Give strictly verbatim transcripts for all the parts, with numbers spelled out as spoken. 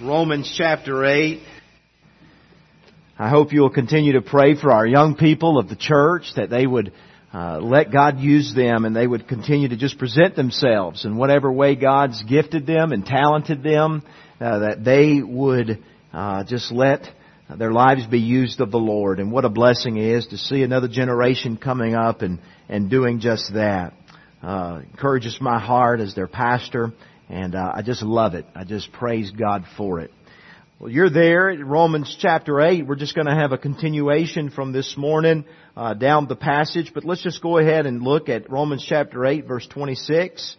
Romans chapter eight. I hope you will continue to pray for our young people of the church, that they would uh, let God use them and they would continue to just present themselves in whatever way God's gifted them and talented them, uh, that they would uh, just let their lives be used of the Lord. And what a blessing it is to see another generation coming up and, and doing just that. Uh, encourages my heart as their pastor. And uh, I just love it. I just praise God for it. Well, you're there at Romans chapter eight. We're just going to have a continuation from this morning uh, down the passage. But let's just go ahead and look at Romans chapter eight, verse twenty-six.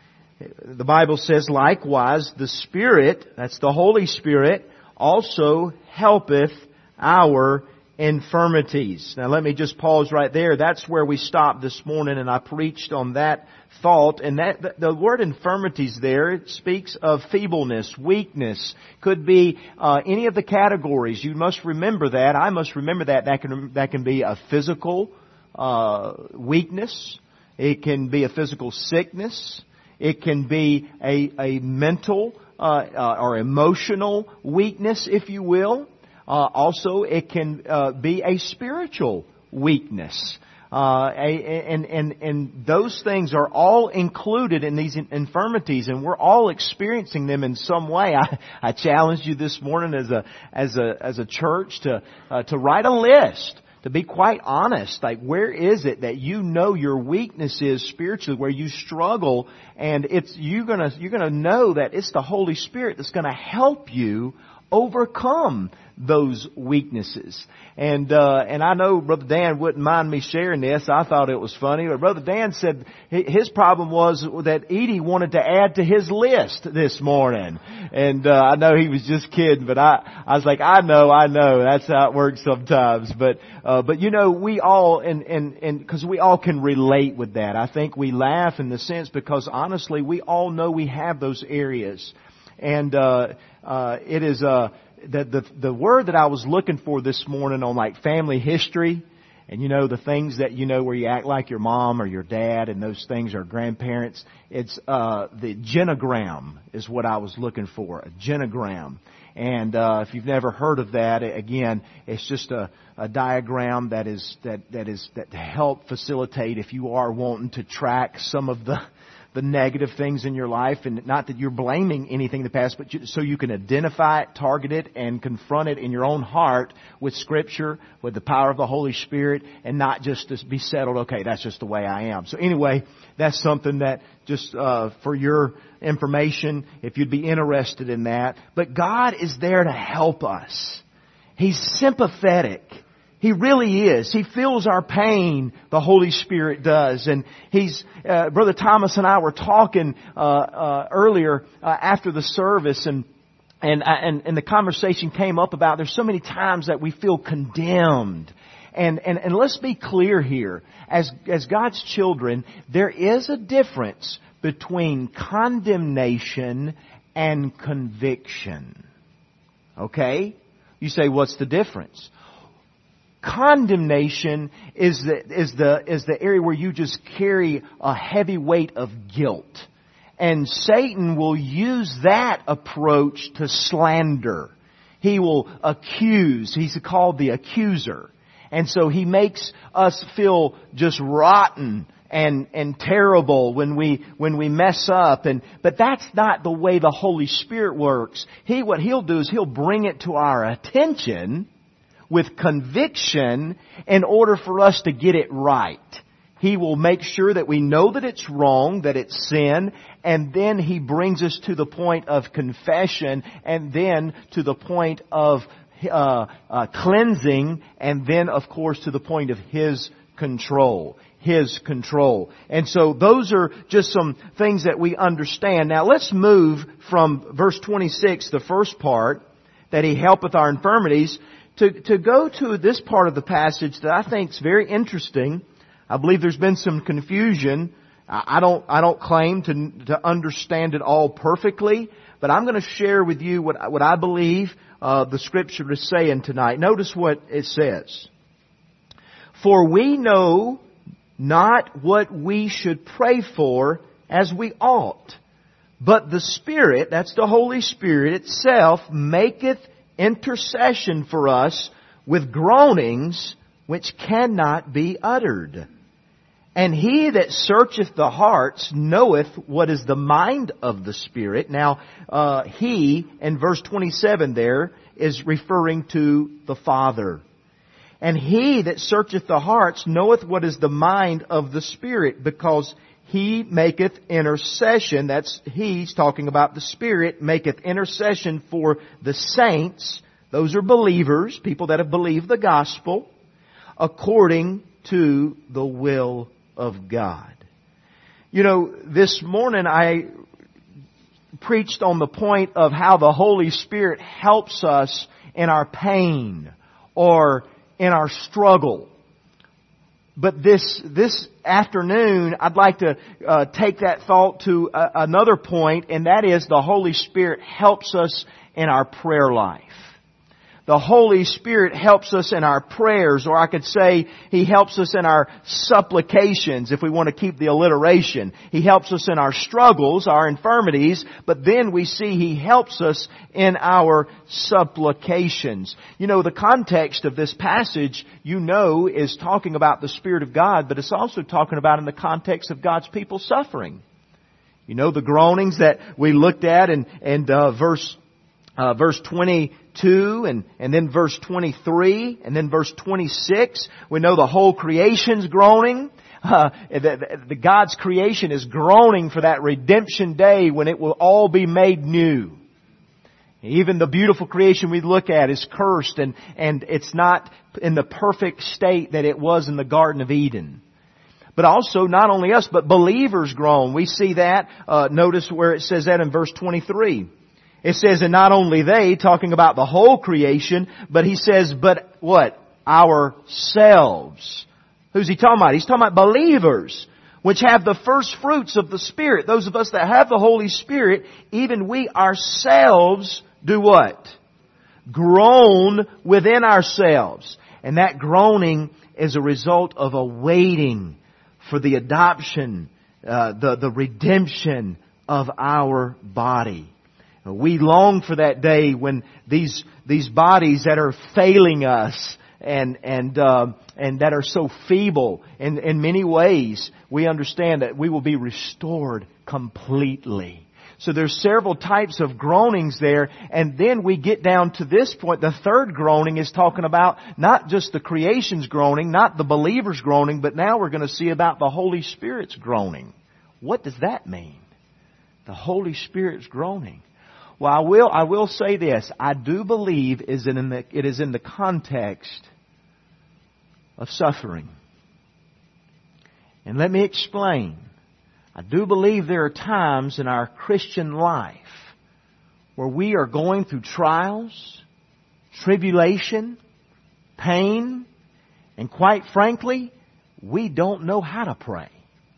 The Bible says, likewise, the Spirit, that's the Holy Spirit, also helpeth our infirmities. Now let me just pause right there. That's where we stopped this morning, and I preached on that thought. And that the, the word infirmities there, it speaks of feebleness, weakness. Could be uh, any of the categories. You must remember that. I must remember that. That can that can be a physical uh, weakness. It can be a physical sickness. It can be a a mental uh, uh, or emotional weakness, if you will. Uh, also, it can uh, be a spiritual weakness. Uh, a, and, and, and those things are all included in these infirmities, and we're all experiencing them in some way. I, I challenged you this morning as a, as a, as a church to, uh, to write a list, to be quite honest. Like, where is it that you know your weakness is spiritually, where you struggle, and it's, you're gonna, you're gonna know that it's the Holy Spirit that's gonna help you overcome those weaknesses. And uh, and I know Brother Dan wouldn't mind me sharing this. I thought it was funny. But Brother Dan said his problem was that Edie wanted to add to his list this morning. And uh, I know he was just kidding, but I, I was like, I know, I know. That's how it works sometimes. But uh, but you know, we all, and and and because we all can relate with that. I think we laugh in the sense because honestly, we all know we have those areas. And uh, uh, it is uh, the, the the word that I was looking for this morning on like family history, and you know the things that you know where you act like your mom or your dad, and those things are grandparents. It's uh, the genogram is what I was looking for, a genogram. And uh, if you've never heard of that, again, it's just a, a diagram that is that that is that to help facilitate if you are wanting to track some of the. the negative things in your life, and not that you're blaming anything in the past, but you, so you can identify it, target it, and confront it in your own heart with Scripture, with the power of the Holy Spirit, and not just to be settled, okay, that's just the way I am. So anyway, that's something that just uh, for your information, if you'd be interested in that. But God is there to help us. He's sympathetic. He really is. He feels our pain. The Holy Spirit does. And he's, uh, Brother Thomas and I were talking, uh, uh, earlier, uh, after the service, and, and, and, and the conversation came up about there's so many times that we feel condemned. And, and, and let's be clear here. As, as God's children, there is a difference between condemnation and conviction. Okay? You say, what's the difference? Condemnation is the, is the, is the area where you just carry a heavy weight of guilt. And Satan will use that approach to slander. He will accuse. He's called the accuser. And so he makes us feel just rotten and, and terrible when we, when we mess up. And, but that's not the way the Holy Spirit works. He, what He'll do is He'll bring it to our attention with conviction in order for us to get it right. He will make sure that we know that it's wrong, that it's sin, and then He brings us to the point of confession, and then to the point of uh, uh, cleansing, and then, of course, to the point of His control. His control. And so those are just some things that we understand. Now let's move from verse twenty-six, the first part, that He helpeth our infirmities, To, to go to this part of the passage that I think is very interesting. I believe there's been some confusion. I don't, I don't claim to, to understand it all perfectly, but I'm going to share with you what, what I believe uh, the Scripture is saying tonight. Notice what it says. For we know not what we should pray for as we ought, But the Spirit, that's the Holy Spirit itself, maketh intercession for us with groanings which cannot be uttered. And He that searcheth the hearts knoweth what is the mind of the Spirit. Now, uh, He, in verse twenty-seven there, is referring to the Father. And He that searcheth the hearts knoweth what is the mind of the Spirit, because He maketh intercession. That's He's talking about the Spirit, maketh intercession for the saints. Those are believers, people that have believed the gospel, according to the will of God. You know, this morning I preached on the point of how the Holy Spirit helps us in our pain or in our struggle. But this this afternoon, I'd like to uh, take that thought to uh, another point, and that is the Holy Spirit helps us in our prayer life. The Holy Spirit helps us in our prayers, or I could say He helps us in our supplications, if we want to keep the alliteration. He helps us in our struggles, our infirmities, but then we see He helps us in our supplications. You know, the context of this passage, you know, is talking about the Spirit of God, but it's also talking about in the context of God's people suffering. You know, the groanings that we looked at in, in uh, verse Uh, verse twenty-two and, and then verse twenty-three and then verse twenty-six. We know the whole creation's groaning. Uh, the, the, the God's creation is groaning for that redemption day when it will all be made new. Even the beautiful creation we look at is cursed, and, and it's not in the perfect state that it was in the Garden of Eden. But also, not only us, but believers groan. We see that. Uh, notice where it says that in verse twenty-three. It says, and not only they, talking about the whole creation, but he says, but what? Ourselves. Who's he talking about? He's talking about believers, which have the first fruits of the Spirit. Those of us that have the Holy Spirit, even we ourselves do what? Groan within ourselves. And that groaning is a result of a waiting for the adoption, uh, the, the redemption of our body. We long for that day when these these bodies that are failing us and and uh, and that are so feeble in in many ways, we understand that we will be restored completely. So there's several types of groanings there, and then we get down to this point. The third groaning is talking about not just the creation's groaning, not the believer's groaning, but now we're going to see about the Holy Spirit's groaning. What does that mean? The Holy Spirit's groaning. Well, I will, I will say this. I do believe is in the, it is in the context of suffering. And let me explain. I do believe there are times in our Christian life where we are going through trials, tribulation, pain, and quite frankly, we don't know how to pray.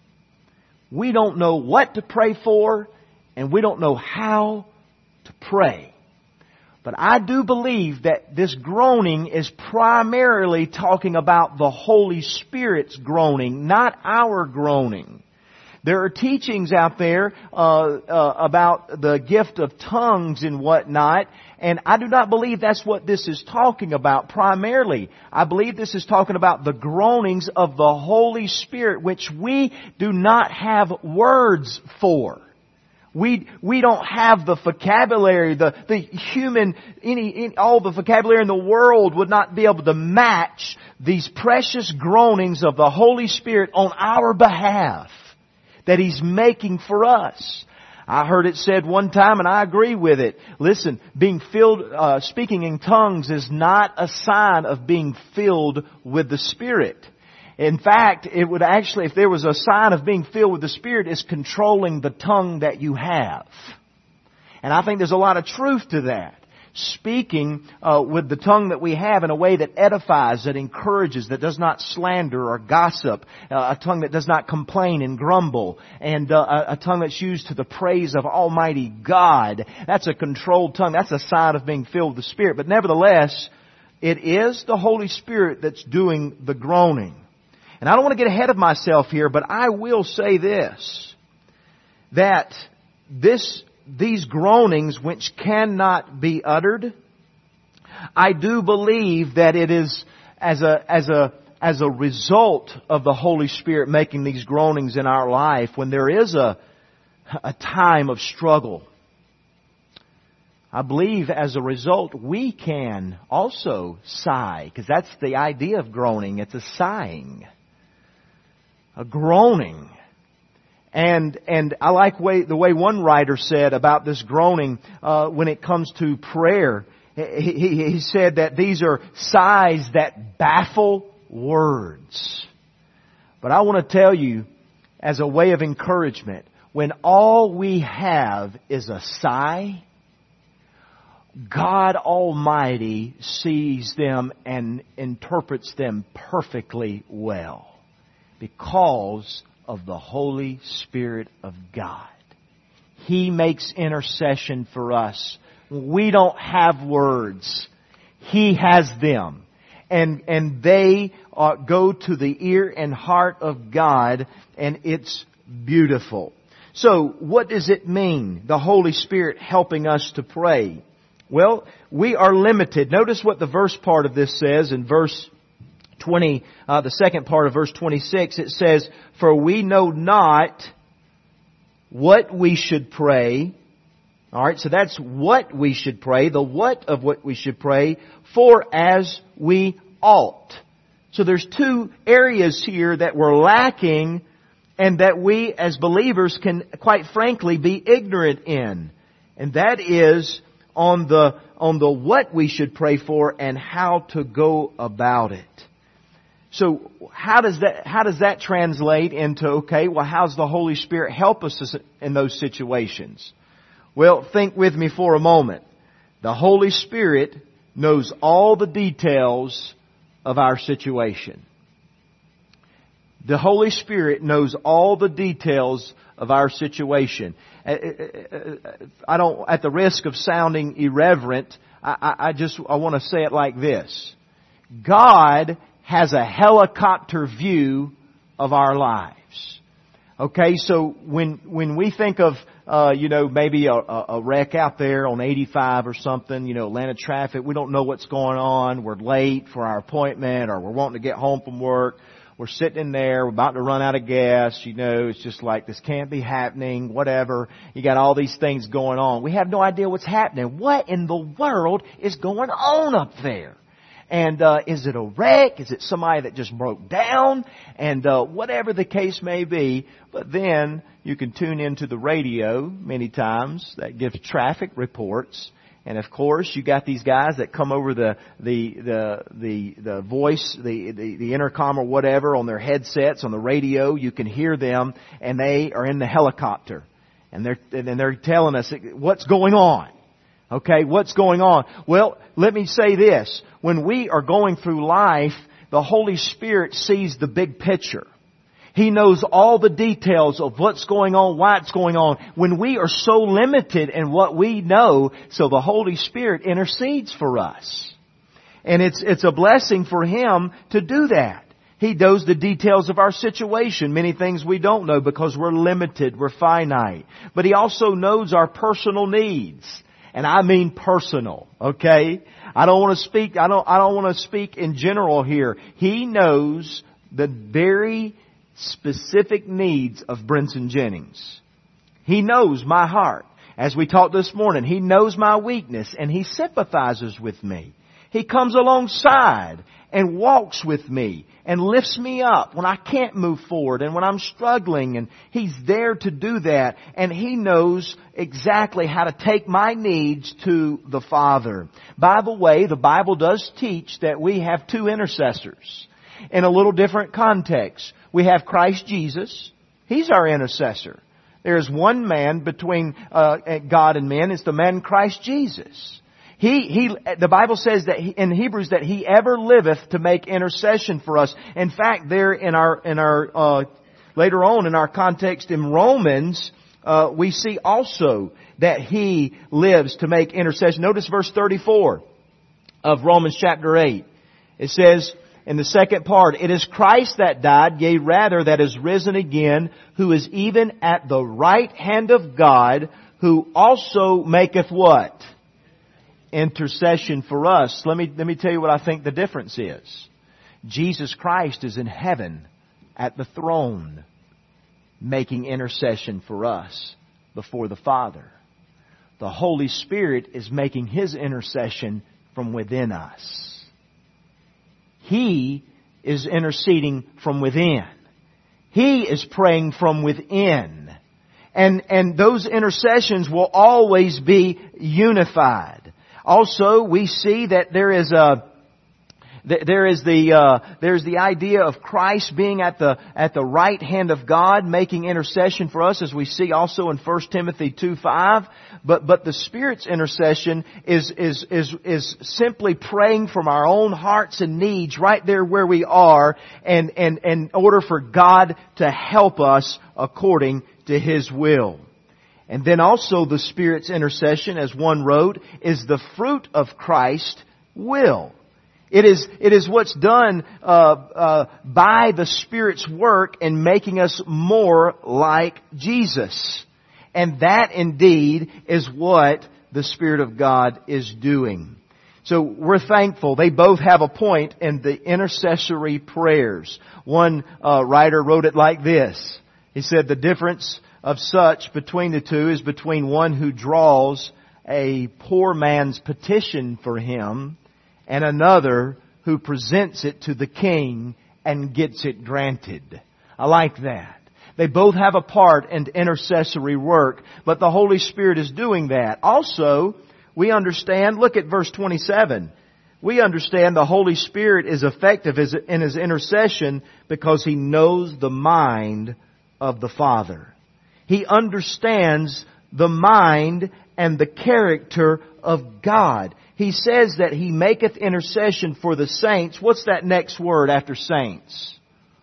We don't know what to pray for, and we don't know how to pray. But I do believe that this groaning is primarily talking about the Holy Spirit's groaning, not our groaning. There are teachings out there uh, uh, about the gift of tongues and whatnot, and I do not believe that's what this is talking about primarily. I believe this is talking about the groanings of the Holy Spirit, which we do not have words for. We we don't have the vocabulary, the the human, any, any all the vocabulary in the world would not be able to match these precious groanings of the Holy Spirit on our behalf that He's making for us. I heard it said one time, and I agree with it. Listen, being filled, uh, speaking in tongues is not a sign of being filled with the Spirit. In fact, it would actually, if there was a sign of being filled with the Spirit, is controlling the tongue that you have. And I think there's a lot of truth to that. Speaking uh, with the tongue that we have in a way that edifies, that encourages, that does not slander or gossip, uh, a tongue that does not complain and grumble, and uh, a tongue that's used to the praise of Almighty God. That's a controlled tongue. That's a sign of being filled with the Spirit. But nevertheless, it is the Holy Spirit that's doing the groaning. And I don't want to get ahead of myself here, but I will say this, that this, these groanings which cannot be uttered, I do believe that it is as a, as a, as a result of the Holy Spirit making these groanings in our life, when there is a, a time of struggle, I believe as a result we can also sigh, because that's the idea of groaning. It's a sighing, a groaning. And and I like way, the way one writer said about this groaning uh, when it comes to prayer. He, he, he said that these are sighs that baffle words. But I want to tell you, as a way of encouragement, when all we have is a sigh, God Almighty sees them and interprets them perfectly well because of the Holy Spirit of God. He makes intercession for us. We don't have words. He has them. And, and they uh, go to the ear and heart of God, and it's beautiful. So, what does it mean, the Holy Spirit helping us to pray? Well, we are limited. Notice what the verse part of this says in verse twenty, uh, the second part of verse twenty-six. It says, "For we know not what we should pray." Alright, so that's what we should pray, the what of what we should pray, for as we ought. So there's two areas here that we're lacking and that we as believers can, quite frankly, be ignorant in. And that is on the, on the what we should pray for and how to go about it. So how does that, how does that translate into, okay, well, how's the Holy Spirit help us in those situations? Well, think with me for a moment. The Holy Spirit knows all the details of our situation. The Holy Spirit knows all the details of our situation. I don't, at the risk of sounding irreverent, I, I just, I want to say it like this. God has a helicopter view of our lives. Okay, so when, when we think of, uh, you know, maybe a, a wreck out there on eighty-five or something, you know, Atlanta traffic, we don't know what's going on, we're late for our appointment, or we're wanting to get home from work, we're sitting in there, we're about to run out of gas, you know, it's just like, this can't be happening, whatever. You got all these things going on. We have no idea what's happening. What in the world is going on up there? And uh, is it a wreck? Is it somebody that just broke down? And uh, whatever the case may be. But then you can tune into the radio many times that gives traffic reports. And of course, you got these guys that come over the the the the, the voice, the, the the intercom or whatever on their headsets on the radio. You can hear them, and they are in the helicopter, and they're and they're telling us what's going on. Okay, what's going on? Well, let me say this. When we are going through life, the Holy Spirit sees the big picture. He knows all the details of what's going on, why it's going on. When we are so limited in what we know, so the Holy Spirit intercedes for us. And it's, it's a blessing for Him to do that. He knows the details of our situation. Many things we don't know because we're limited, we're finite. But He also knows our personal needs. And I mean personal, okay? I don't want to speak, I don't, I don't want to speak in general here. He knows the very specific needs of Brinson Jennings. He knows my heart. As we talked this morning, He knows my weakness and He sympathizes with me. He comes alongside and walks with me and lifts me up when I can't move forward and when I'm struggling, and He's there to do that, and He knows exactly how to take my needs to the Father. By the way, the Bible does teach that we have two intercessors in a little different context. We have Christ Jesus. He's our intercessor. There is one man between uh, God and men. It's the man Christ Jesus. He, he, the Bible says that he, in Hebrews that He ever liveth to make intercession for us. In fact, there in our, in our, uh, later on in our context in Romans, uh, we see also that He lives to make intercession. Notice verse thirty-four of Romans chapter eight. It says, in the second part, it is Christ that died, yea rather that is risen again, who is even at the right hand of God, who also maketh what? Intercession for us. Let me, let me tell you what I think the difference is. Jesus Christ is in heaven at the throne, making intercession for us before the Father. The Holy Spirit is making His intercession from within us. He is interceding from within. He is praying from within. And, and those intercessions will always be unified. Also, we see that there is a There is the uh, there's the idea of Christ being at the at the right hand of God, making intercession for us, as we see also in First Timothy two five. But but the Spirit's intercession is is is is simply praying from our own hearts and needs, right there where we are, and and, and in order for God to help us according to His will. And then also the Spirit's intercession, as one wrote, is the fruit of Christ's will. It is, it is what's done uh, uh, by the Spirit's work in making us more like Jesus. And that indeed is what the Spirit of God is doing. So we're thankful. They both have a point in the intercessory prayers. One uh, writer wrote it like this. He said, the difference of such between the two is between one who draws a poor man's petition for him and another who presents it to the king and gets it granted. I like that. They both have a part in intercessory work, but the Holy Spirit is doing that. Also, we understand, look at verse twenty-seven. We understand the Holy Spirit is effective in His intercession because He knows the mind of the Father. He understands the mind and the character of God. He says that He maketh intercession for the saints. What's that next word after saints?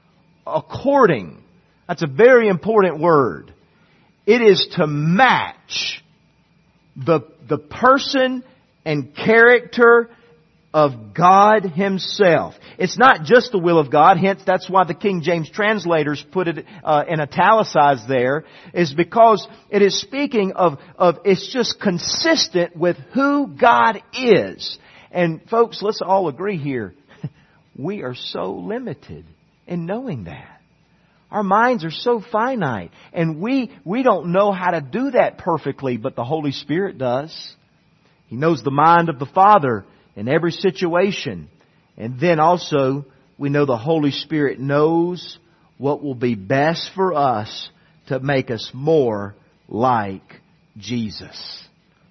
According. That's a very important word. It is to match the, the person and character of God Himself. It's not just the will of God, hence that's why the King James translators put it uh, in italicized there, is because it is speaking of, of, it's just consistent with who God is. And folks, let's all agree here, we are so limited in knowing that. Our minds are so finite, and we, we don't know how to do that perfectly, but the Holy Spirit does. He knows the mind of the Father in every situation. And then also, we know the Holy Spirit knows what will be best for us to make us more like Jesus.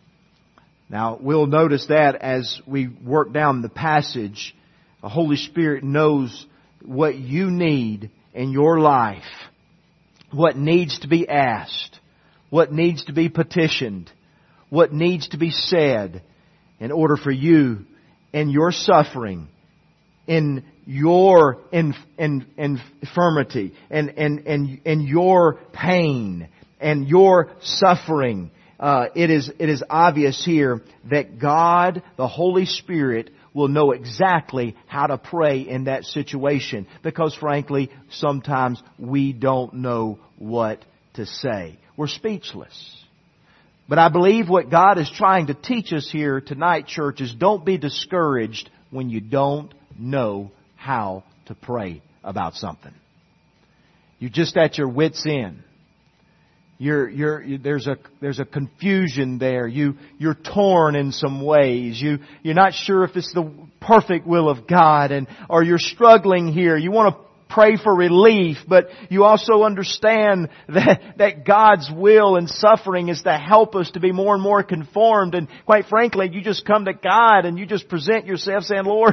Now, we'll notice that as we work down the passage, the Holy Spirit knows what you need in your life, what needs to be asked, what needs to be petitioned, what needs to be said in order for you in your suffering, in your in, in, in infirmity, and in, in, in your pain, and your suffering. Uh, it is it is obvious here that God, the Holy Spirit, will know exactly how to pray in that situation. Because frankly, sometimes we don't know what to say. We're speechless. But I believe what God is trying to teach us here tonight, church, is don't be discouraged when you don't know how to pray about something. You're just at your wit's end. You're, you're, you, there's a, there's a confusion there. You, you're torn in some ways. You, you're not sure if it's the perfect will of God, and, or you're struggling here. You want to pray for relief, but you also understand that, that God's will in suffering is to help us to be more and more conformed. And quite frankly, you just come to God and you just present yourself saying, Lord,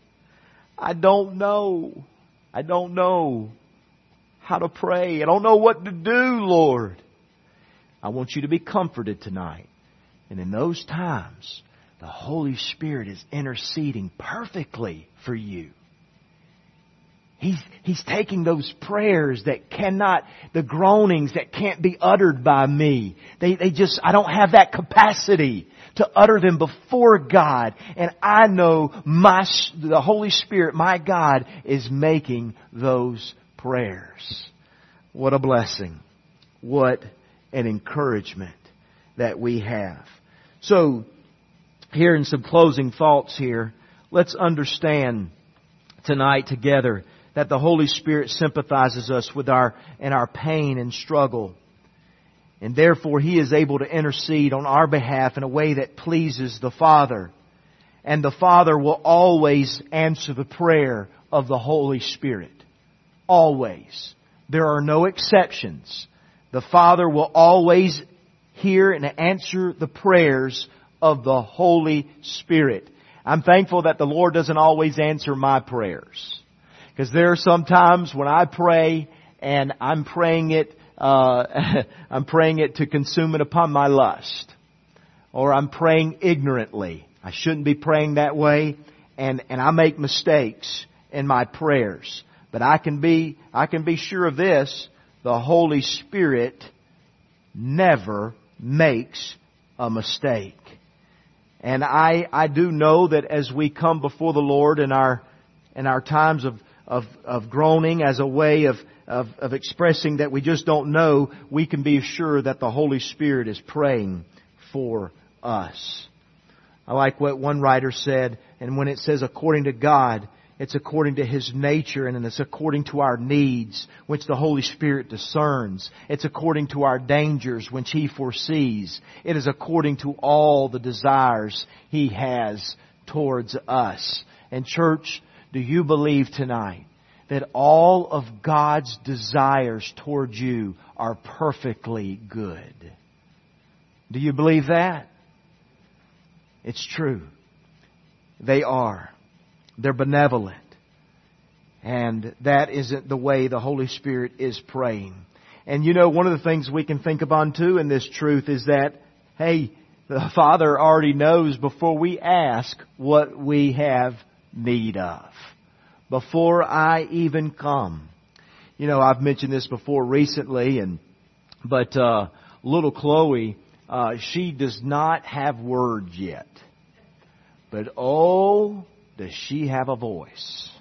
I don't know. I don't know how to pray. I don't know what to do, Lord. I want you to be comforted tonight. And in those times, the Holy Spirit is interceding perfectly for you. He's, He's taking those prayers that cannot, the groanings that can't be uttered by me. They, they just, I don't have that capacity to utter them before God. And I know my, the Holy Spirit, my God, is making those prayers. What a blessing. What an encouragement that we have. So, here in some closing thoughts here, let's understand tonight together that the Holy Spirit sympathizes us with our in our pain and struggle. And therefore He is able to intercede on our behalf in a way that pleases the Father. And the Father will always answer the prayer of the Holy Spirit. Always. There are no exceptions. The Father will always hear and answer the prayers of the Holy Spirit. I'm thankful that the Lord doesn't always answer my prayers. Because there are some times when I pray and I'm praying it, uh, I'm praying it to consume it upon my lust. Or I'm praying ignorantly. I shouldn't be praying that way. And, and I make mistakes in my prayers. But I can be, I can be sure of this. The Holy Spirit never makes a mistake. And I, I do know that as we come before the Lord in our, in our times of, of, of groaning as a way of, of, of expressing that we just don't know, we can be sure that the Holy Spirit is praying for us. I like what one writer said, and when it says according to God, it's according to His nature and it's according to our needs, which the Holy Spirit discerns. It's according to our dangers, which He foresees. It is according to all the desires He has towards us. And church, do you believe tonight that all of God's desires towards you are perfectly good? Do you believe that? It's true. They are. They're benevolent. And that isn't the way the Holy Spirit is praying. And you know, one of the things we can think upon too in this truth is that, hey, the Father already knows before we ask what we have need of. Before I even come. You know, I've mentioned this before recently, and but uh, little Chloe, uh, she does not have words yet. But oh, does she have a voice.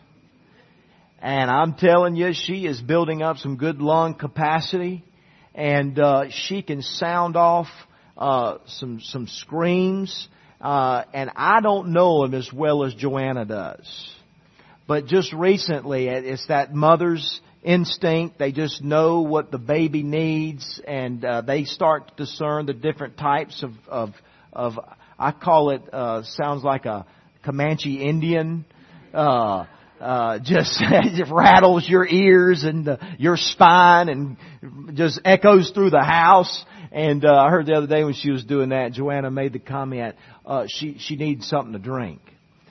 And I'm telling you, she is building up some good lung capacity. And uh, she can sound off uh, some some screams. Uh, and I don't know them as well as Joanna does. But just recently, it's that mother's instinct. They just know what the baby needs. And uh, they start to discern the different types of, of, of I call it, uh, sounds like a Comanche Indian, uh, uh, just it rattles your ears and uh, your spine and just echoes through the house. And uh, I heard the other day when she was doing that, Joanna made the comment, uh, she she needs something to drink.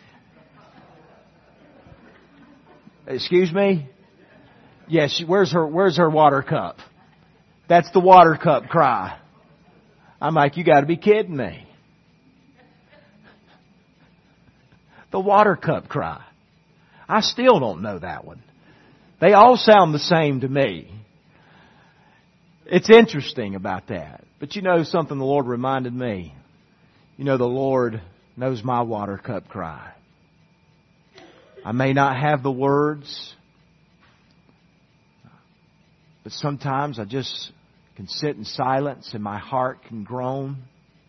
Excuse me? Yes. Yeah, where's her Where's her water cup? That's the water cup cry. I'm like, you got to be kidding me. The water cup cry. I still don't know that one. They all sound the same to me. It's interesting about that. But you know something the Lord reminded me? You know, the Lord knows my water cup cry. I may not have the words, but sometimes I just can sit in silence and my heart can groan.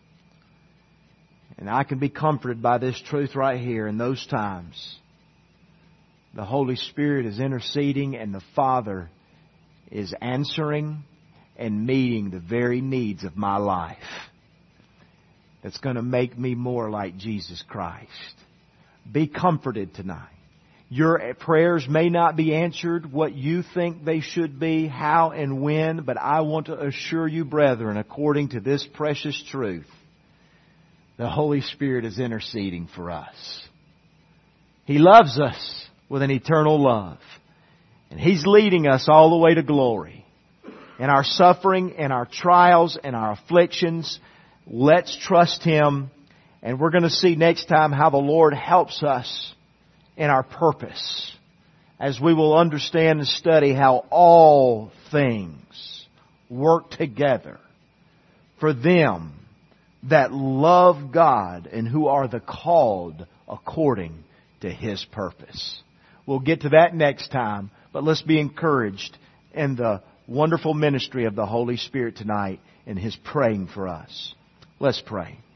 And I can be comforted by this truth right here. In those times, the Holy Spirit is interceding and the Father is answering and meeting the very needs of my life. That's going to make me more like Jesus Christ. Be comforted tonight. Your prayers may not be answered what you think they should be, how and when, but I want to assure you, brethren, according to this precious truth, the Holy Spirit is interceding for us. He loves us with an eternal love. And He's leading us all the way to glory. In our suffering, in our trials, in our afflictions, let's trust Him. And we're going to see next time how the Lord helps us in our purpose. as we will understand and study how all things work together for them that love God and who are the called according to His purpose. We'll get to that next time, but let's be encouraged in the wonderful ministry of the Holy Spirit tonight and His praying for us. Let's pray.